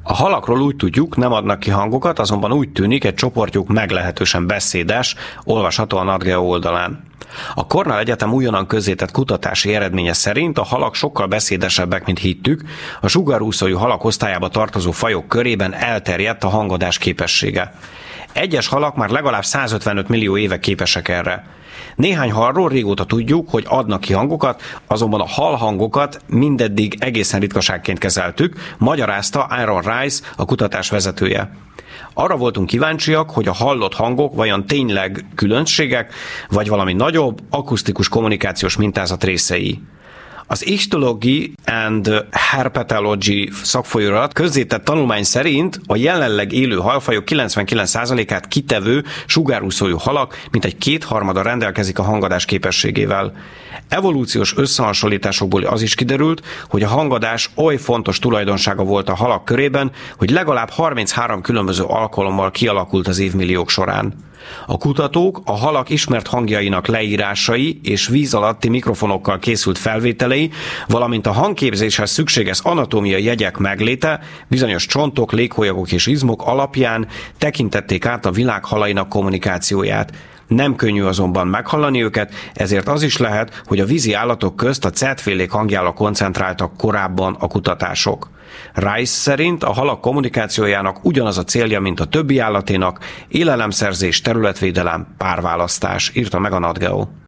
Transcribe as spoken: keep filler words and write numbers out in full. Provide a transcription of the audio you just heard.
A halakról úgy tudjuk, nem adnak ki hangokat, azonban úgy tűnik, egy csoportjuk meglehetősen beszédes, olvasható a NatGeo oldalán. A Cornell Egyetem újonnan közzétett kutatási eredménye szerint a halak sokkal beszédesebbek, mint hittük, a sugárúszójú halak osztályába tartozó fajok körében elterjedt a hangadás képessége. Egyes halak már legalább százötvenöt millió éve képesek erre. Néhány halról régóta tudjuk, hogy adnak ki hangokat, azonban a halhangokat mindeddig egészen ritkaságként kezeltük, magyarázta Aaron Rice, a kutatás vezetője. Arra voltunk kíváncsiak, hogy a hallott hangok vajon tényleg különbségek, vagy valami nagyobb, akusztikus kommunikációs mintázat részei. Az Ichthyology and Herpetology szakfolyamat közzétett tanulmány szerint a jelenleg élő halfajok kilencvenkilenc százalékát kitevő sugárúszójú halak mintegy kétharmada rendelkezik a hangadás képességével. Evolúciós összehasonlításokból az is kiderült, hogy a hangadás oly fontos tulajdonsága volt a halak körében, hogy legalább harminchárom különböző alkalommal kialakult az évmilliók során. A kutatók a halak ismert hangjainak leírásai és víz alatti mikrofonokkal készült felvételei, valamint a hangképzéshez szükséges anatómiai jegyek megléte, bizonyos csontok, léghólyagok és izmok alapján tekintették át a világ halainak kommunikációját. Nem könnyű azonban meghallani őket, ezért az is lehet, hogy a vízi állatok közt a cetfélék hangjára koncentráltak korábban a kutatások. Rice szerint a halak kommunikációjának ugyanaz a célja, mint a többi állaténak, élelemszerzés, területvédelem, párválasztás, írta meg a NatGeo.